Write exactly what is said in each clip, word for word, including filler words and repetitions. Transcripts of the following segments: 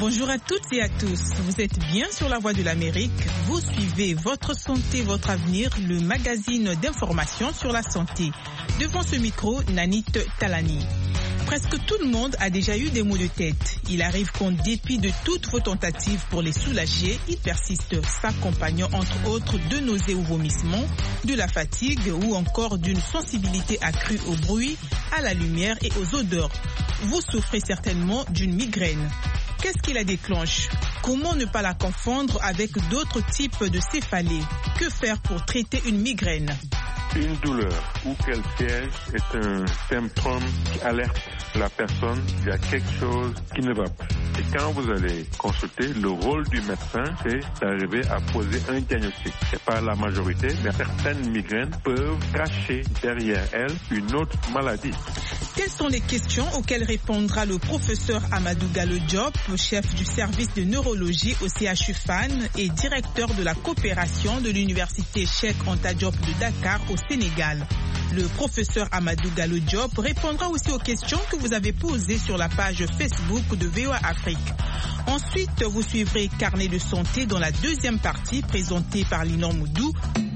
Bonjour à toutes et à tous. Vous êtes bien sur la Voix de l'Amérique. Vous suivez Votre Santé, Votre Avenir, le magazine d'information sur la santé. Devant ce micro, Nanit Talani. Presque tout le monde a déjà eu des maux de tête. Il arrive qu'en dépit de toutes vos tentatives pour les soulager, ils persistent, s'accompagnant entre autres de nausées ou vomissements, de la fatigue ou encore d'une sensibilité accrue au bruit, à la lumière et aux odeurs. Vous souffrez certainement d'une migraine. Qu'est-ce qui la déclenche? Comment ne pas la confondre avec d'autres types de céphalées? Que faire pour traiter une migraine? Une douleur ou qu'elle siège est un symptôme qui alerte la personne qu'il y a quelque chose qui ne va pas. Et quand vous allez consulter, le rôle du médecin, c'est d'arriver à poser un diagnostic. C'est pas la majorité, mais certaines migraines peuvent cacher derrière elles une autre maladie. Quelles sont les questions auxquelles répondra le professeur Amadou Gallo Diop, chef du service de neurologie au C H U F A N et directeur de la coopération de l'université Cheikh Anta Diop de Dakar au Sénégal. Le professeur Amadou Gallo Diop répondra aussi aux questions que vous avez posées sur la page Facebook de V O A Afrique. Ensuite, vous suivrez Carnet de santé dans la deuxième partie présentée par Linon Moudou.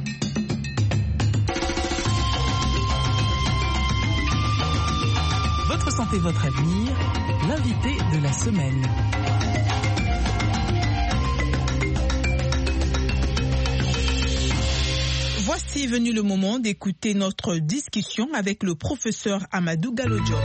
Votre santé, votre avenir, l'invité de la semaine. Voici venu le moment d'écouter notre discussion avec le professeur Amadou Gallo Diop.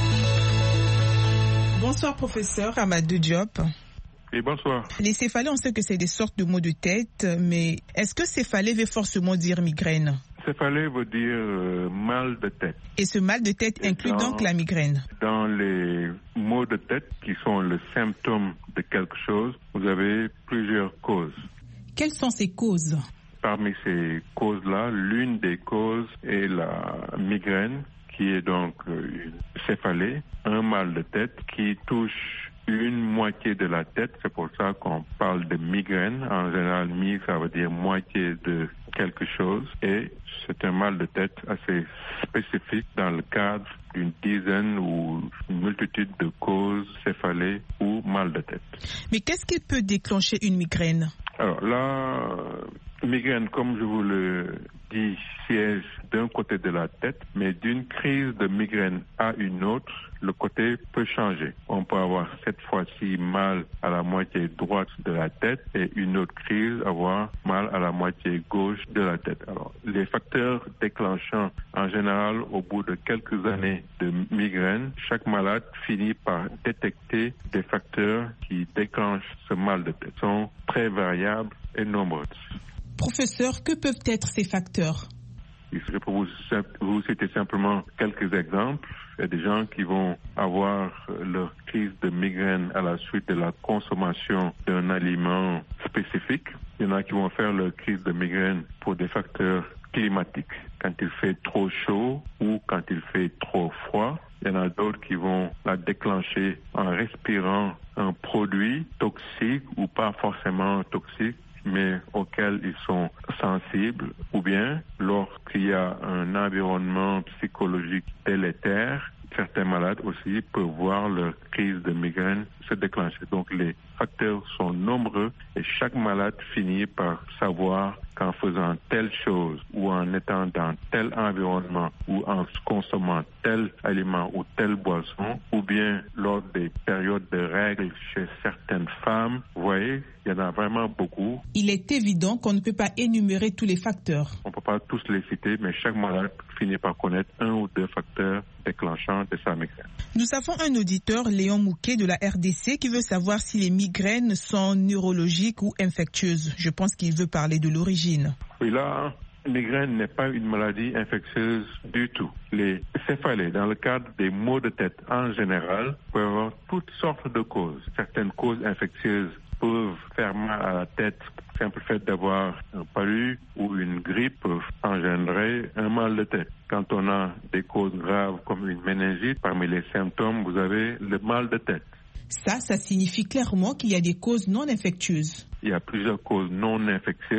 Bonsoir professeur Amadou Diop. Et bonsoir. Les céphalées, on sait que c'est des sortes de maux de tête, mais est-ce que céphalée veut forcément dire migraine? Céphalée veut dire euh, mal de tête. Et ce mal de tête Et inclut dans, donc la migraine? Dans les maux de tête qui sont le symptôme de quelque chose, vous avez plusieurs causes. Quelles sont ces causes? Parmi ces causes-là, l'une des causes est la migraine, qui est donc une céphalée, un mal de tête qui touche une moitié de la tête. C'est pour ça qu'on parle de migraine. En général, mi, ça veut dire moitié de quelque chose. Et c'est un mal de tête assez spécifique dans le cadre d'une dizaine ou une multitude de causes céphalées ou mal de tête. Mais qu'est-ce qui peut déclencher une migraine? Alors là, migraine, comme je vous le dis, siège d'un côté de la tête, mais d'une crise de migraine à une autre, le côté peut changer. On peut avoir cette fois-ci mal à la moitié droite de la tête et une autre crise avoir mal à la moitié gauche de la tête. Alors, les facteurs déclenchants, en général, au bout de quelques années de migraine, chaque malade finit par détecter des facteurs qui déclenchent ce mal de tête. Ils sont très variables et nombreux. Professeur, que peuvent être ces facteurs? Je peux vous, vous citer simplement quelques exemples. Il y a des gens qui vont avoir leur crise de migraine à la suite de la consommation d'un aliment spécifique. Il y en a qui vont faire leur crise de migraine pour des facteurs climatiques, quand il fait trop chaud ou quand il fait trop froid. Il y en a d'autres qui vont la déclencher en respirant un produit toxique ou pas forcément toxique, mais auxquels ils sont sensibles, ou bien lorsqu'il y a un environnement psychologique délétère, certains malades aussi peuvent voir leur crise de migraine se déclencher. Donc les facteurs sont nombreux et chaque malade finit par savoir qu'en faisant telle chose ou en étant dans tel environnement ou en consommant tel aliment ou telle boisson ou bien lors des périodes de règles chez certaines femmes, vous voyez, il y en a vraiment beaucoup. Il est évident qu'on ne peut pas énumérer tous les facteurs. On ne peut pas tous les citer, mais chaque malade finit par connaître un ou deux facteurs déclenchants de sa migraine. Nous avons un auditeur, Léon Mouquet de la R D C, qui veut savoir si les migraines sont neurologiques ou infectieuses. Je pense qu'il veut parler de l'origine. Oui, là, la migraine n'est pas une maladie infectieuse du tout. Les céphalées, dans le cadre des maux de tête en général, peuvent avoir toutes sortes de causes. Certaines causes infectieuses peuvent faire mal à la tête. Le simple fait d'avoir un palu ou une grippe peut engendrer un mal de tête. Quand on a des causes graves comme une méningite, parmi les symptômes, vous avez le mal de tête. Ça, ça signifie clairement qu'il y a des causes non infectieuses. Il y a plusieurs causes non infectieuses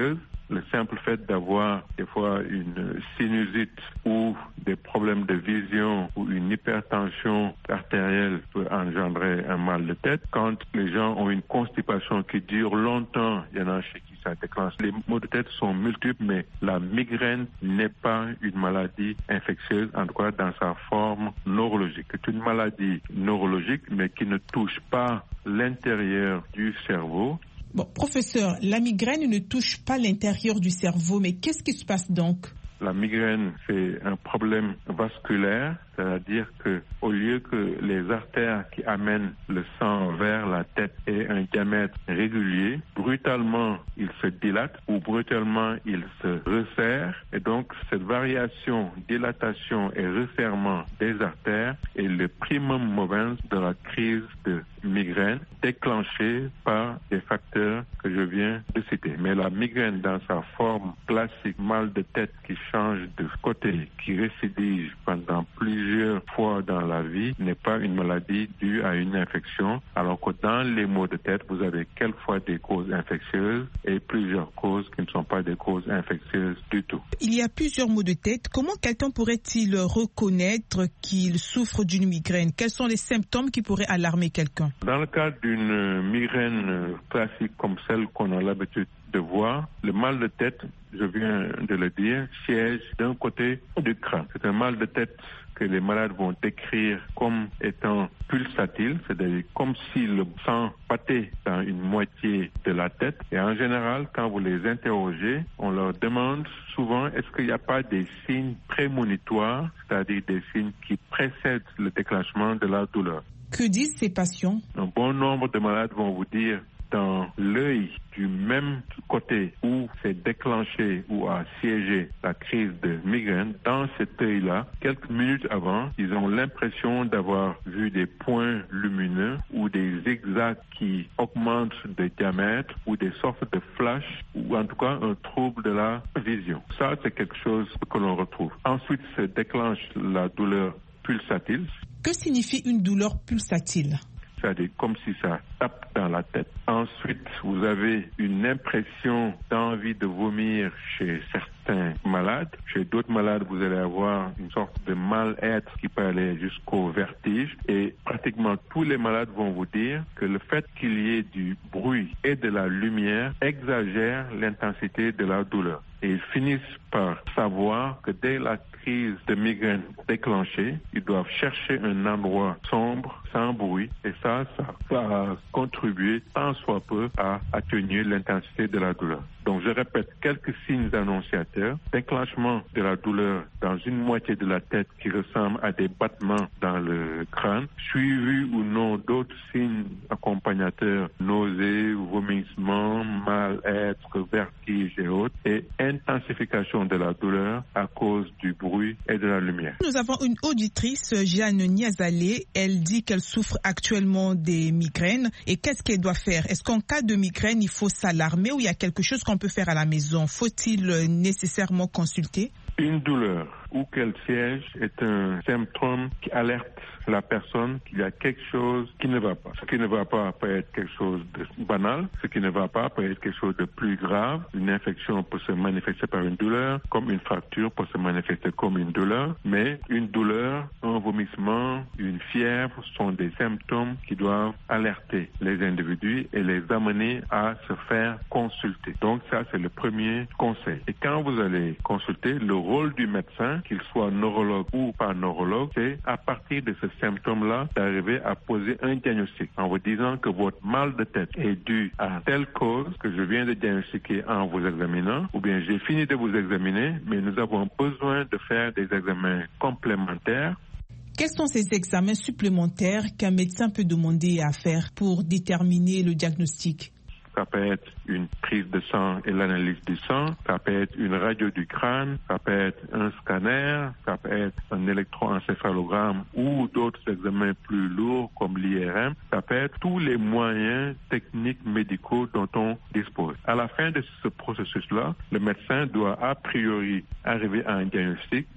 le simple fait d'avoir des fois une sinusite ou des problèmes de vision ou une hypertension artérielle peut engendrer un mal de tête. Quand les gens ont une constipation qui dure longtemps, il y en a chez qui ça déclenche. Les maux de tête sont multiples, mais la migraine n'est pas une maladie infectieuse, en tout cas dans sa forme neurologique. C'est une maladie neurologique, mais qui ne touche pas l'intérieur du cerveau. Bon, professeur, la migraine ne touche pas l'intérieur du cerveau, mais qu'est-ce qui se passe donc? La migraine, c'est un problème vasculaire, c'est-à-dire que au lieu que les artères qui amènent le sang vers la tête aient un diamètre régulier, brutalement, ils se dilatent ou brutalement, ils se resserrent. Et donc, cette variation, dilatation et resserrement des artères est le primum movens de la crise de migraine déclenchée par des facteurs que je viens de citer. Mais la migraine dans sa forme classique, mal de tête qui change de côté, qui récidive pendant plusieurs fois dans la vie, n'est pas une maladie due à une infection, alors que dans les maux de tête, vous avez quelquefois des causes infectieuses et plusieurs causes qui ne sont pas des causes infectieuses du tout. Il y a plusieurs maux de tête. Comment quelqu'un pourrait-il reconnaître qu'il souffre d'une migraine? Quels sont les symptômes qui pourraient alarmer quelqu'un? Dans le cas d'une migraine classique comme celle qu'on a l'habitude de voir, le mal de tête, je viens de le dire, siège d'un côté du crâne. C'est un mal de tête que les malades vont décrire comme étant pulsatile, c'est-à-dire comme si le sang battait dans une moitié de la tête. Et en général, quand vous les interrogez, on leur demande souvent est-ce qu'il n'y a pas des signes prémonitoires, c'est-à-dire des signes qui précèdent le déclenchement de la douleur. Que disent ces patients? Un bon nombre de malades vont vous dire dans l'œil du même côté où s'est déclenché ou a siégé la crise de migraine, dans cet œil-là, quelques minutes avant, ils ont l'impression d'avoir vu des points lumineux ou des zigzags qui augmentent de diamètre ou des sortes de flashs ou en tout cas un trouble de la vision. Ça, c'est quelque chose que l'on retrouve. Ensuite, se déclenche la douleur pulsatile. Que signifie une douleur pulsatile? C'est-à-dire comme si ça tape dans la tête. Ensuite, vous avez une impression d'envie de vomir chez certains malades. Chez d'autres malades, vous allez avoir une sorte de mal-être qui peut aller jusqu'au vertige. Et pratiquement tous les malades vont vous dire que le fait qu'il y ait du bruit et de la lumière exagère l'intensité de la douleur. Et ils finissent par savoir que dès la crise de migraine déclenchée, ils doivent chercher un endroit sombre, sans bruit, et ça, ça va contribuer tant soit peu à atténuer l'intensité de la douleur. Donc, je répète, quelques signes annonciateurs. Déclenchement de la douleur dans une moitié de la tête qui ressemble à des battements dans le crâne, suivi ou non d'autres signes accompagnateurs, nausées, vomissements, mal-être, vertige et autres, et intensification de la douleur à cause du bruit et de la lumière. Nous avons une auditrice, Jeanne Niazalé. Elle dit qu'elle souffre actuellement des migraines. Et qu'est-ce qu'elle doit faire? Est-ce qu'en cas de migraine, il faut s'alarmer ou il y a quelque chose qu'on peut faire à la maison? Faut-il nécessairement consulter? Une douleur où qu'elle siège est un symptôme qui alerte la personne qu'il y a quelque chose qui ne va pas. Ce qui ne va pas peut être quelque chose de banal, ce qui ne va pas peut être quelque chose de plus grave. Une infection peut se manifester par une douleur, comme une fracture peut se manifester comme une douleur, mais une douleur, un vomissement, une fièvre sont des symptômes qui doivent alerter les individus et les amener à se faire consulter. Donc ça, c'est le premier conseil. Et quand vous allez consulter, le rôle du médecin, qu'il soit neurologue ou pas neurologue, c'est à partir de ce symptôme-là d'arriver à poser un diagnostic en vous disant que votre mal de tête est dû à telle cause que je viens de diagnostiquer en vous examinant, ou bien j'ai fini de vous examiner, mais nous avons besoin de faire des examens complémentaires. Quels sont ces examens supplémentaires qu'un médecin peut demander à faire pour déterminer le diagnostic? Ça peut être une prise de sang et l'analyse du sang, ça peut être une radio du crâne, ça peut être un scanner, ça peut être un électroencéphalogramme ou d'autres examens plus lourds comme l'I R M, ça peut être tous les moyens techniques médicaux dont on dispose. À la fin de ce processus-là, le médecin doit a priori arriver à un diagnostic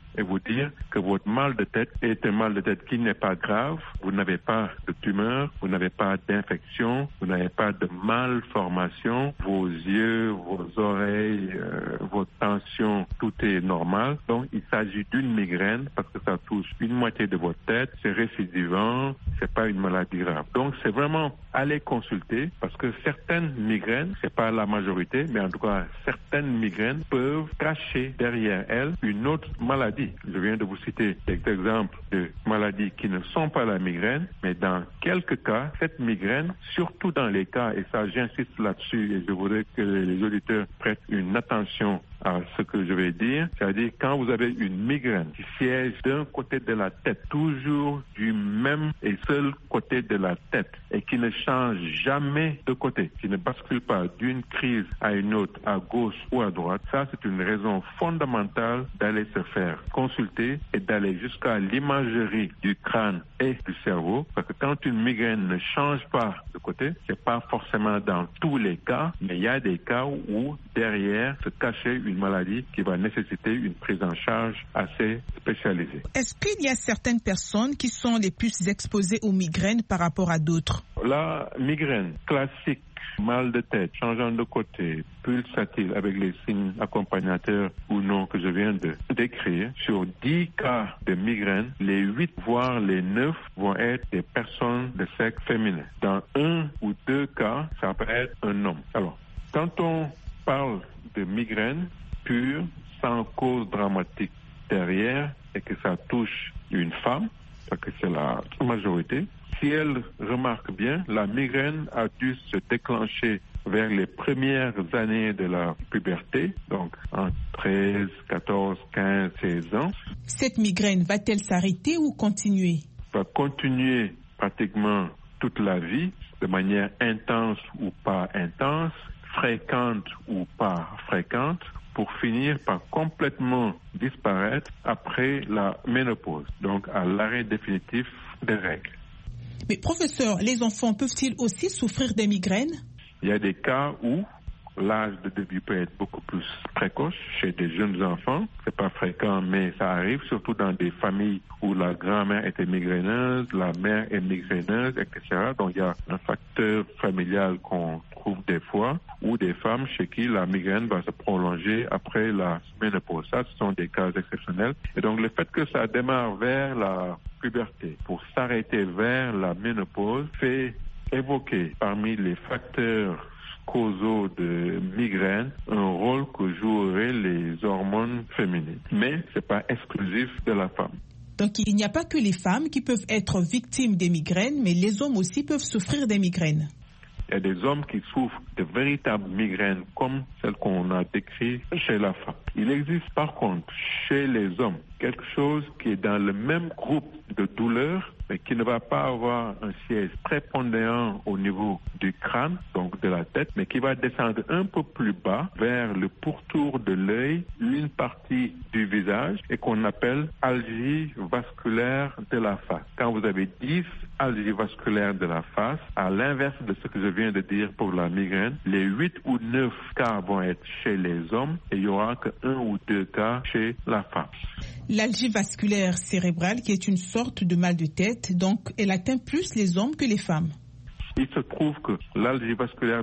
et vous dire que votre mal de tête est un mal de tête qui n'est pas grave. Vous n'avez pas de tumeur, vous n'avez pas d'infection, vous n'avez pas de malformation. Vos yeux, vos oreilles, euh, votre tension, tout est normal. Donc, il s'agit d'une migraine parce que ça touche une moitié de votre tête. C'est récidivant, c'est pas une maladie grave. Donc, c'est vraiment aller consulter parce que certaines migraines, c'est pas la majorité, mais en tout cas, certaines migraines peuvent cacher derrière elles une autre maladie. Je viens de vous citer des exemples de maladies qui ne sont pas la migraine, mais dans quelques cas, cette migraine, surtout dans les cas, et ça j'insiste là-dessus et je voudrais que les auditeurs prêtent une attention à ce que je vais dire, c'est-à-dire quand vous avez une migraine qui siège d'un côté de la tête, toujours du même et seul côté de la tête, et qui ne change jamais de côté, qui ne bascule pas d'une crise à une autre, à gauche ou à droite, ça c'est une raison fondamentale d'aller se faire consulter et d'aller jusqu'à l'imagerie du crâne et du cerveau, parce que quand une migraine ne change pas de côté, c'est pas forcément dans tous les cas, mais il y a des cas où derrière se cachait une maladie qui va nécessiter une prise en charge assez spécialisée. Est-ce qu'il y a certaines personnes qui sont les plus exposées aux migraines par rapport à d'autres? La migraine classique, mal de tête, changeant de côté, pulsatile avec les signes accompagnateurs ou non que je viens de décrire, sur dix cas de migraine, les huit voire les neuf vont être des personnes de sexe féminin. Dans un ou deux cas, ça peut être un homme. Alors, quand on parle de migraine pure, sans cause dramatique derrière, et que ça touche une femme, parce que c'est la majorité, si elle remarque bien, la migraine a dû se déclencher vers les premières années de la puberté, donc en treize, quatorze, quinze, seize ans. Cette migraine va-t-elle s'arrêter ou continuer? Va continuer pratiquement toute la vie, de manière intense ou pas intense, fréquente ou pas fréquente, pour finir par complètement disparaître après la ménopause, donc à l'arrêt définitif des règles. Mais professeur, les enfants peuvent-ils aussi souffrir des migraines? Il y a des cas où l'âge de début peut être beaucoup plus précoce chez des jeunes enfants. C'est pas fréquent, mais ça arrive, surtout dans des familles où la grand-mère était migraineuse, la mère est migraineuse, et cetera. Donc il y a un facteur familial qu'on trouve des fois, ou des femmes chez qui la migraine va se prolonger après la ménopause. Ça, ce sont des cas exceptionnels. Et donc le fait que ça démarre vers la puberté pour s'arrêter vers la ménopause fait évoquer parmi les facteurs causaux de migraine un rôle que joueraient les hormones féminines. Mais c'est pas exclusif de la femme. Donc il n'y a pas que les femmes qui peuvent être victimes des migraines, mais les hommes aussi peuvent souffrir des migraines. Il y a des hommes qui souffrent de véritables migraines comme celles qu'on a décrites chez la femme. Il existe par contre chez les hommes quelque chose qui est dans le même groupe de douleurs, mais qui ne va pas avoir un siège prépondérant au niveau du crâne, donc de la tête, mais qui va descendre un peu plus bas vers le pourtour de l'œil, une partie du visage, et qu'on appelle algie vasculaire de la face. Quand vous avez dix algies vasculaires de la face, à l'inverse de ce que je viens de dire pour la migraine, les huit ou neuf cas vont être chez les hommes et il n'y aura que un ou deux cas chez la femme. L'algie vasculaire cérébrale, qui est une sorte de mal de tête, donc elle atteint plus les hommes que les femmes. Il se trouve que l'algie vasculaire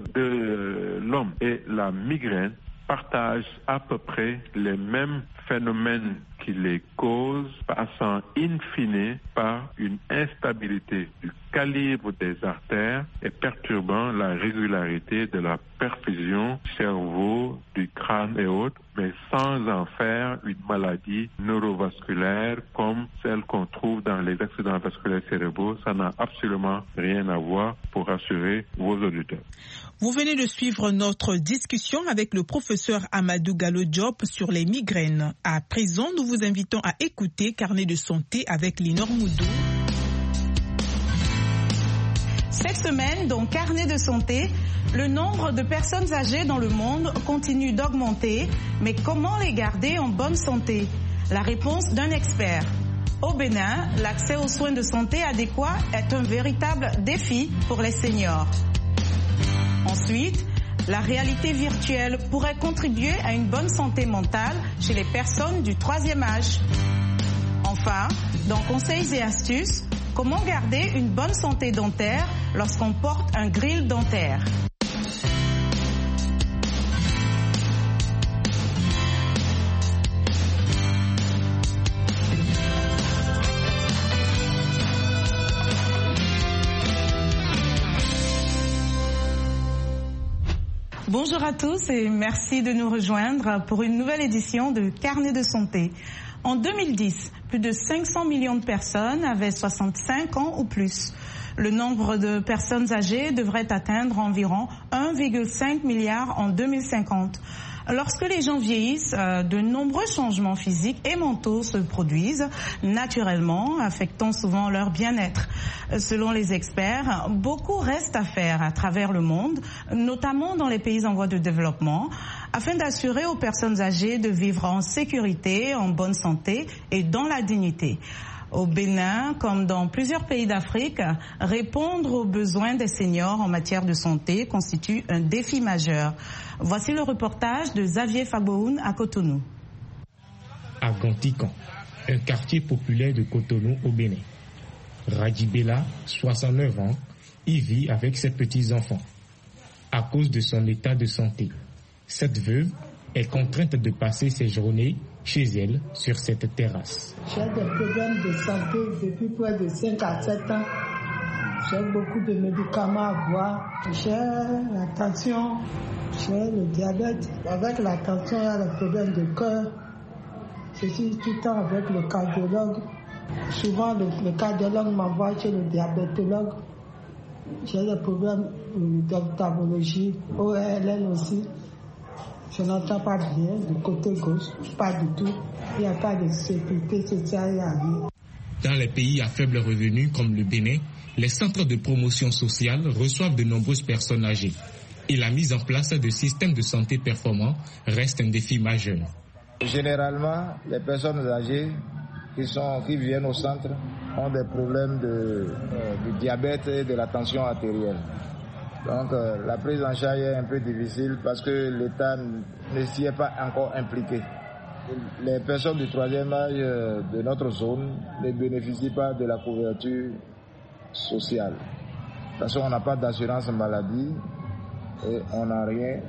de l'homme et la migraine partagent à peu près les mêmes phénomènes qui les causent, passant in fine par une instabilité du calibre des artères et perturbant la régularité de la perfusion du cerveau, du crâne et autres, mais sans en faire une maladie neurovasculaire comme celle qu'on trouve dans les accidents vasculaires cérébraux. Ça n'a absolument rien à voir, pour rassurer vos auditeurs. Vous venez de suivre notre discussion avec le professeur Amadou Gallo Diop sur les migraines. À présent, nous vous invitons à écouter Carnet de santé avec Linor Moudou. Cette semaine, dans Carnet de santé, le nombre de personnes âgées dans le monde continue d'augmenter, mais comment les garder en bonne santé? La réponse d'un expert. Au Bénin, l'accès aux soins de santé adéquats est un véritable défi pour les seniors. Ensuite, la réalité virtuelle pourrait contribuer à une bonne santé mentale chez les personnes du troisième âge. Alpha, dans Conseils et astuces, comment garder une bonne santé dentaire lorsqu'on porte un grill dentaire. Bonjour à tous et merci de nous rejoindre pour une nouvelle édition de Carnet de santé. En deux mille dix, plus de cinq cents millions de personnes avaient soixante-cinq ans ou plus. Le nombre de personnes âgées devrait atteindre environ un virgule cinq milliard en deux mille cinquante. Lorsque les gens vieillissent, de nombreux changements physiques et mentaux se produisent naturellement, affectant souvent leur bien-être. Selon les experts, beaucoup reste à faire à travers le monde, notamment dans les pays en voie de développement, afin d'assurer aux personnes âgées de vivre en sécurité, en bonne santé et dans la dignité. Au Bénin, comme dans plusieurs pays d'Afrique, répondre aux besoins des seniors en matière de santé constitue un défi majeur. Voici le reportage de Xavier Faboun à Cotonou. À Gontikan, un quartier populaire de Cotonou au Bénin. Radibella, soixante-neuf ans, y vit avec ses petits-enfants. À cause de son état de santé, cette veuve est contrainte de passer ses journées chez elle sur cette terrasse. J'ai des problèmes de santé depuis près de cinq à sept ans. J'ai beaucoup de médicaments à boire. J'ai la tension, j'ai le diabète. Avec la tension, il y a le problème de cœur. Je suis tout le temps avec le cardiologue. Souvent, le, le cardiologue m'envoie chez le diabétologue. J'ai des problèmes d'ophtalmologie, O L L aussi. Je n'entends pas bien du côté gauche, pas du tout. Il n'y a pas de sécurité sociale à rien. Dans les pays à faible revenu comme le Bénin, les centres de promotion sociale reçoivent de nombreuses personnes âgées. Et la mise en place de systèmes de santé performants reste un défi majeur. Généralement, les personnes âgées qui, sont, qui viennent au centre ont des problèmes de, euh, de diabète et de la tension artérielle. Donc euh, la prise en charge est un peu difficile parce que l'État ne s'y est pas encore impliqué. Les personnes du troisième âge de notre zone ne bénéficient pas de la couverture sociale. Parce qu'on n'a pas d'assurance maladie et on n'a rien.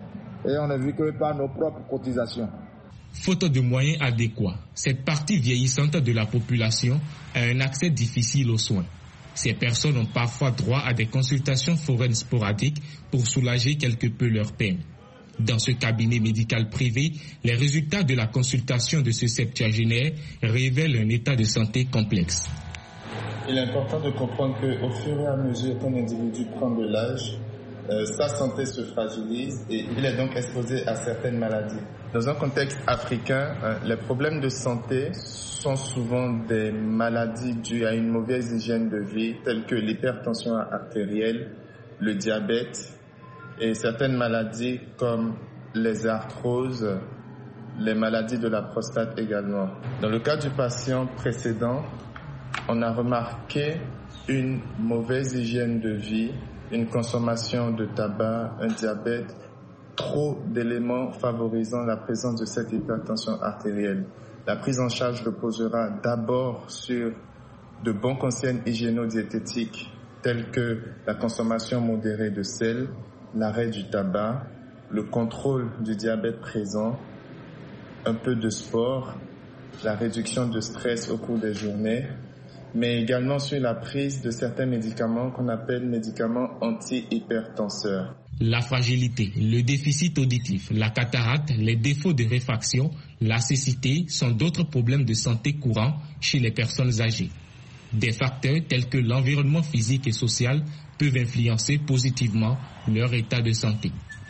Et on ne vit que par nos propres cotisations. Faute de moyens adéquats, cette partie vieillissante de la population a un accès difficile aux soins. Ces personnes ont parfois droit à des consultations foraines sporadiques pour soulager quelque peu leur peine. Dans ce cabinet médical privé, les résultats de la consultation de ce septuagénaire révèlent un état de santé complexe. Il est important de comprendre qu'au fur et à mesure qu'un individu prend de l'âge, euh, sa santé se fragilise et il est donc exposé à certaines maladies. Dans un contexte africain, euh, les problèmes de santé sont souvent des maladies dues à une mauvaise hygiène de vie, telles que l'hypertension artérielle, le diabète et certaines maladies comme les arthroses, les maladies de la prostate également. Dans le cas du patient précédent, on a remarqué une mauvaise hygiène de vie, une consommation de tabac, un diabète, trop d'éléments favorisant la présence de cette hypertension artérielle. La prise en charge reposera d'abord sur de bons conseils hygiéno-diététiques tels que la consommation modérée de sel, l'arrêt du tabac, le contrôle du diabète présent, un peu de sport, la réduction de stress au cours des journées, mais également sur la prise de certains médicaments qu'on appelle médicaments anti-hypertenseurs. La fragilité, le déficit auditif, la cataracte, les défauts de réfraction, la cécité sont d'autres problèmes de santé courants chez les personnes âgées. Des facteurs tels que l'environnement physique et social peuvent influencer positivement leur état de santé.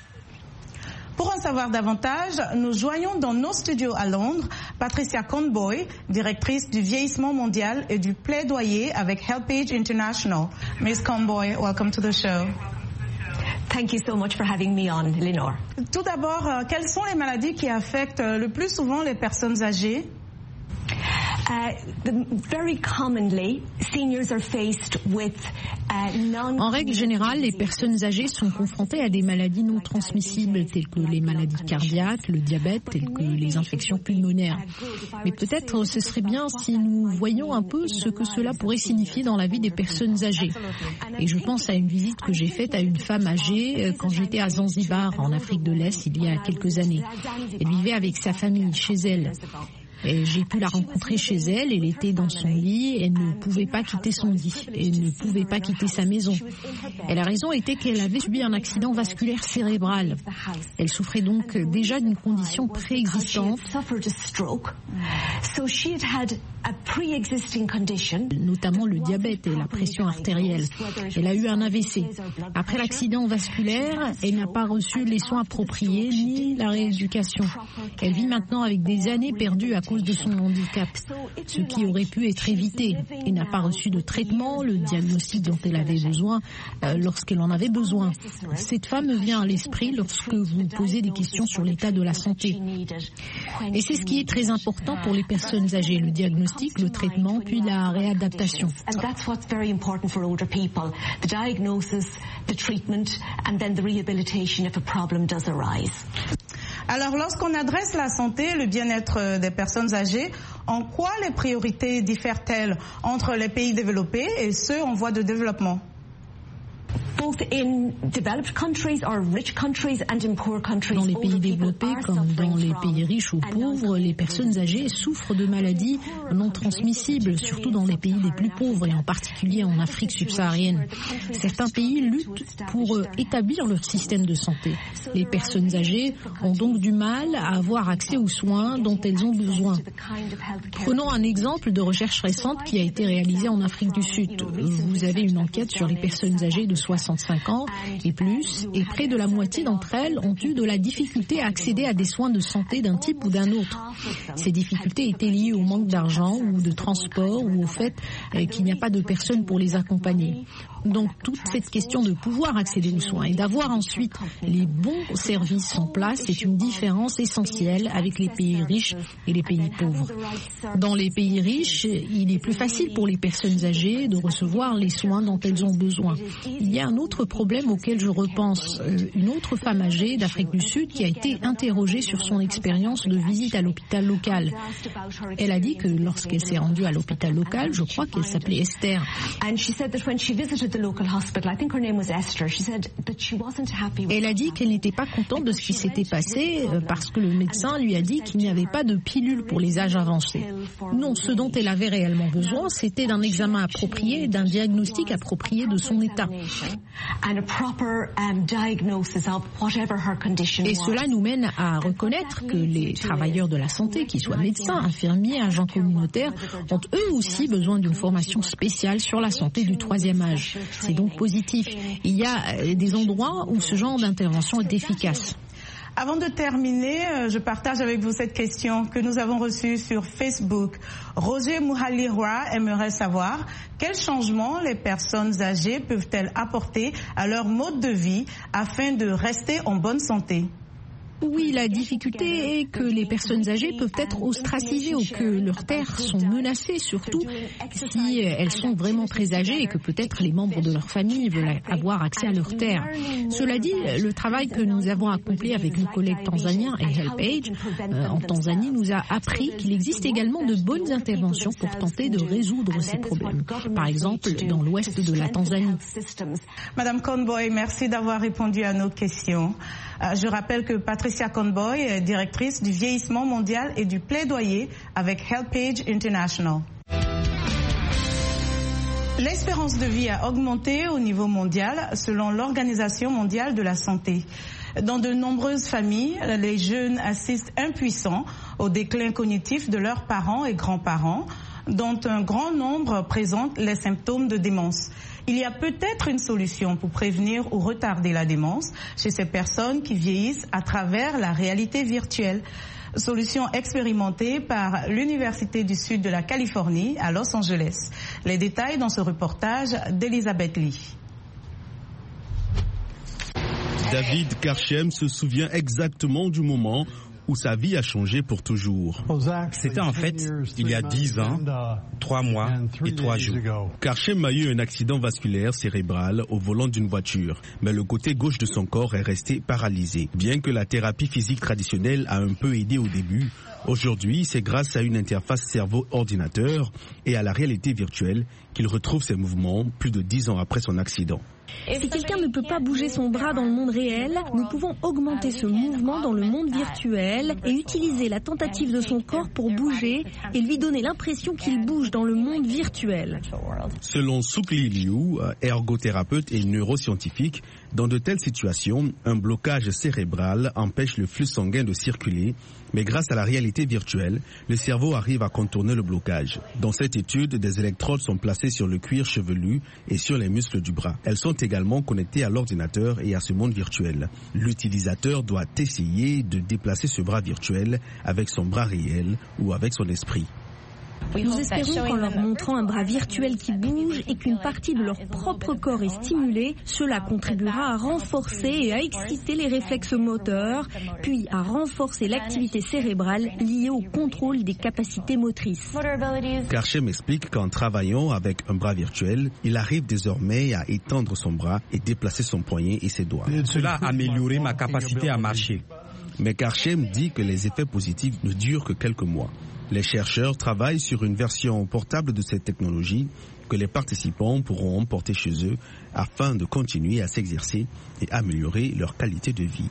Pour en savoir davantage, nous joignons dans nos studios à Londres Patricia Conboy, directrice du vieillissement mondial et du plaidoyer avec HelpAge International. Miss Conboy, welcome to the show. Thank you so much for having me on, Lenore. Tout d'abord, euh, quelles sont les maladies qui affectent euh, le plus souvent les personnes âgées? En règle générale, les personnes âgées sont confrontées à des maladies non transmissibles telles que les maladies cardiaques, le diabète, telles que les infections pulmonaires. Mais peut-être ce serait bien si nous voyions un peu ce que cela pourrait signifier dans la vie des personnes âgées. Et je pense à une visite que j'ai faite à une femme âgée quand j'étais à Zanzibar, en Afrique de l'Est, il y a quelques années. Elle vivait avec sa famille chez elle. Et j'ai pu la rencontrer chez elle, elle était dans son lit, elle ne pouvait pas quitter son lit, elle ne pouvait pas quitter sa maison. Et la raison était qu'elle avait subi un accident vasculaire cérébral. Elle souffrait donc déjà d'une condition préexistante, notamment le diabète et la pression artérielle. Elle a eu un A V C. Après l'accident vasculaire, elle n'a pas reçu les soins appropriés ni la rééducation. Elle vit maintenant avec des années perdues à cause de son handicap, ce qui aurait pu être évité. Elle n'a pas reçu de traitement, le diagnostic dont elle avait besoin euh, lorsqu'elle en avait besoin. Cette femme me vient à l'esprit lorsque vous posez des questions sur l'état de la santé. Et c'est ce qui est très important pour les personnes âgées, le diagnostic, le traitement, puis la réadaptation. Alors, lorsqu'on adresse la santé et le bien-être des personnes âgées, en quoi les priorités diffèrent-elles entre les pays développés et ceux en voie de développement ? Dans les pays développés comme dans les pays riches ou pauvres, les personnes âgées souffrent de maladies non transmissibles, surtout dans les pays les plus pauvres et en particulier en Afrique subsaharienne. Certains pays luttent pour établir leur système de santé. Les personnes âgées ont donc du mal à avoir accès aux soins dont elles ont besoin. Prenons un exemple de recherche récente qui a été réalisée en Afrique du Sud. Vous avez une enquête sur les personnes âgées de soixante-cinq ans et plus, et près de la moitié d'entre elles ont eu de la difficulté à accéder à des soins de santé d'un type ou d'un autre. Ces difficultés étaient liées au manque d'argent ou de transport ou au fait qu'il n'y a pas de personnes pour les accompagner. Donc toute cette question de pouvoir accéder aux soins et d'avoir ensuite les bons services en place est une différence essentielle avec les pays riches et les pays pauvres. Dans les pays riches, il est plus facile pour les personnes âgées de recevoir les soins dont elles ont besoin. Il y a un autre problème auquel je repense. Une autre femme âgée d'Afrique du Sud qui a été interrogée sur son expérience de visite à l'hôpital local. Elle a dit que lorsqu'elle s'est rendue à l'hôpital local, je crois qu'elle s'appelait Esther. Elle a dit qu'elle n'était pas contente de ce qui s'était passé parce que le médecin lui a dit qu'il n'y avait pas de pilule pour les âges avancés. Non, ce dont elle avait réellement besoin, c'était d'un examen approprié, d'un diagnostic approprié de son état. Et cela nous mène à reconnaître que les travailleurs de la santé, qu'ils soient médecins, infirmiers, agents communautaires, ont eux aussi besoin d'une formation spéciale sur la santé du troisième âge. C'est donc positif. Il y a des endroits où ce genre d'intervention est efficace. Avant de terminer, je partage avec vous cette question que nous avons reçue sur Facebook. Roger Mouhalirwa aimerait savoir quels changements les personnes âgées peuvent-elles apporter à leur mode de vie afin de rester en bonne santé. Oui, la difficulté est que les personnes âgées peuvent être ostracisées ou que leurs terres sont menacées, surtout si elles sont vraiment très âgées et que peut-être les membres de leur famille veulent avoir accès à leurs terres. Cela dit, le travail que nous avons accompli avec nos collègues tanzaniens et HelpAge euh, en Tanzanie nous a appris qu'il existe également de bonnes interventions pour tenter de résoudre ces problèmes. Par exemple, dans l'ouest de la Tanzanie. Madame Conboy, merci d'avoir répondu à nos questions. Euh, je rappelle que Patricia Conboy est directrice du vieillissement mondial et du plaidoyer avec HelpAge International. L'espérance de vie a augmenté au niveau mondial selon l'Organisation mondiale de la santé. Dans de nombreuses familles, les jeunes assistent impuissants au déclin cognitif de leurs parents et grands-parents, dont un grand nombre présentent les symptômes de démence. Il y a peut-être une solution pour prévenir ou retarder la démence chez ces personnes qui vieillissent à travers la réalité virtuelle. Solution expérimentée par l'Université du Sud de la Californie à Los Angeles. Les détails dans ce reportage d'Elisabeth Lee. David Karchem se souvient exactement du moment où sa vie a changé pour toujours. C'était en fait il y a dix ans, trois mois et trois jours. Karchem a eu un accident vasculaire cérébral au volant d'une voiture, mais le côté gauche de son corps est resté paralysé. Bien que la thérapie physique traditionnelle a un peu aidé au début, aujourd'hui, c'est grâce à une interface cerveau-ordinateur et à la réalité virtuelle qu'il retrouve ses mouvements plus de dix ans après son accident. Si quelqu'un ne peut pas bouger son bras dans le monde réel, nous pouvons augmenter ce mouvement dans le monde virtuel et utiliser la tentative de son corps pour bouger et lui donner l'impression qu'il bouge dans le monde virtuel. Selon Sukli Liu, ergothérapeute et neuroscientifique, dans de telles situations, un blocage cérébral empêche le flux sanguin de circuler, mais grâce à la réalité virtuelle, le cerveau arrive à contourner le blocage. Dans cette étude, des électrodes sont placées sur le cuir chevelu et sur les muscles du bras. Elles sont également connectées à l'ordinateur et à ce monde virtuel. L'utilisateur doit essayer de déplacer ce bras virtuel avec son bras réel ou avec son esprit. Nous espérons qu'en leur montrant un bras virtuel qui bouge et qu'une partie de leur propre corps est stimulée, cela contribuera à renforcer et à exciter les réflexes moteurs, puis à renforcer l'activité cérébrale liée au contrôle des capacités motrices. Karchem explique qu'en travaillant avec un bras virtuel, il arrive désormais à étendre son bras et déplacer son poignet et ses doigts. Cela a amélioré ma capacité à marcher. Mais Karchem dit que les effets positifs ne durent que quelques mois. Les chercheurs travaillent sur une version portable de cette technologie que les participants pourront emporter chez eux afin de continuer à s'exercer et améliorer leur qualité de vie.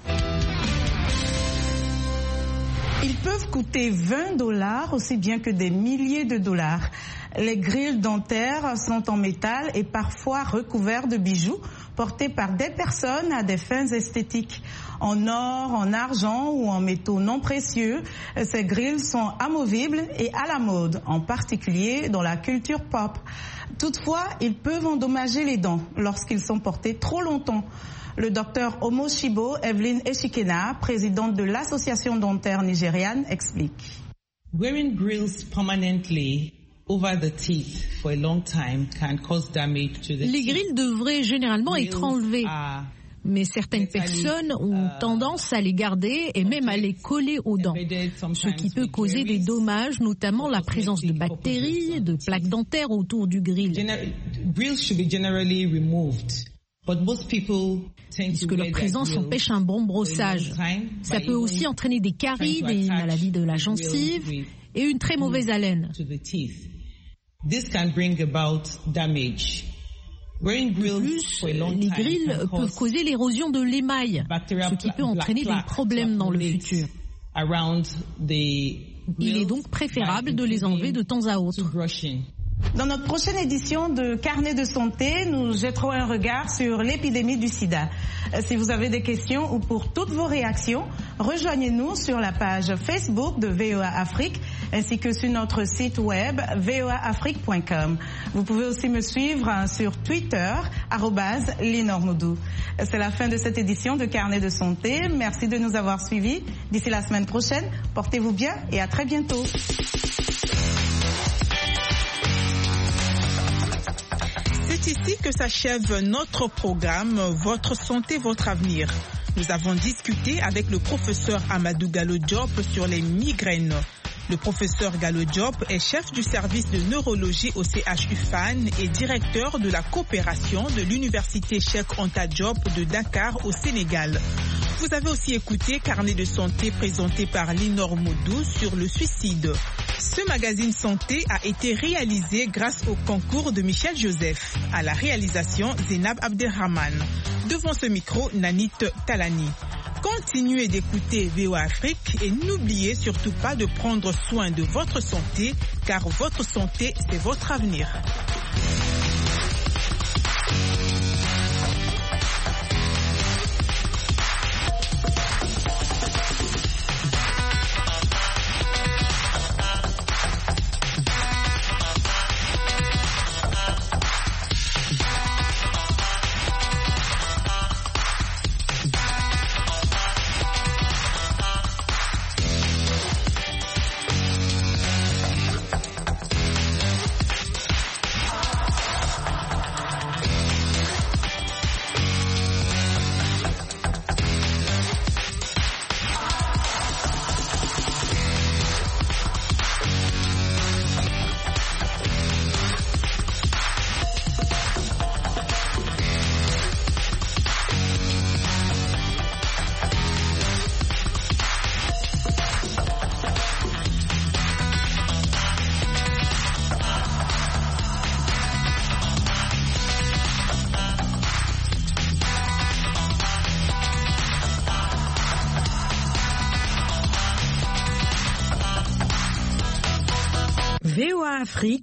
Ils peuvent coûter vingt dollars aussi bien que des milliers de dollars. Les grilles dentaires sont en métal et parfois recouverts de bijoux portés par des personnes à des fins esthétiques. En or, en argent ou en métaux non précieux, ces grilles sont amovibles et à la mode, en particulier dans la culture pop. Toutefois, ils peuvent endommager les dents lorsqu'ils sont portés trop longtemps. Le docteur Omo Shibo, Evelyn Eshikena, présidente de l'association dentaire nigériane, explique. Wearing grills permanently over the teeth for a long time can cause damage to the teeth. Les grilles devraient généralement être enlevées. Mais certaines personnes ont tendance à les garder et même à les coller aux dents, ce qui peut causer des dommages, notamment la présence de bactéries, de plaques dentaires autour du grill. Puisque leur présence empêche un bon brossage. Ça peut aussi entraîner des caries, des maladies de la gencive et une très mauvaise haleine. De plus, les grilles peuvent causer l'érosion de l'émail, ce qui peut entraîner des problèmes dans le futur. Il est donc préférable de les enlever de temps à autre. Dans notre prochaine édition de Carnet de santé, nous jetterons un regard sur l'épidémie du sida. Si vous avez des questions ou pour toutes vos réactions, rejoignez-nous sur la page Facebook de V O A Afrique ainsi que sur notre site web v o a afrique point com. Vous pouvez aussi me suivre sur Twitter, arobase Linormoudou. C'est la fin de cette édition de Carnet de santé. Merci de nous avoir suivis. D'ici la semaine prochaine, portez-vous bien et à très bientôt. C'est ici que s'achève notre programme Votre santé, votre avenir. Nous avons discuté avec le professeur Amadou Gallo Diop sur les migraines. Le professeur Gallo Diop est chef du service de neurologie au C H U F A N et directeur de la coopération de l'université Cheikh Anta Diop de Dakar au Sénégal. Vous avez aussi écouté Carnet de santé présenté par Linor Moudou sur le suicide. Ce magazine santé a été réalisé grâce au concours de Michel Joseph. À la réalisation, Zénab Abderrahman. Devant ce micro, Nanit Talani. Continuez d'écouter V O A Afrique et n'oubliez surtout pas de prendre soin de votre santé, car votre santé, c'est votre avenir. Afrique.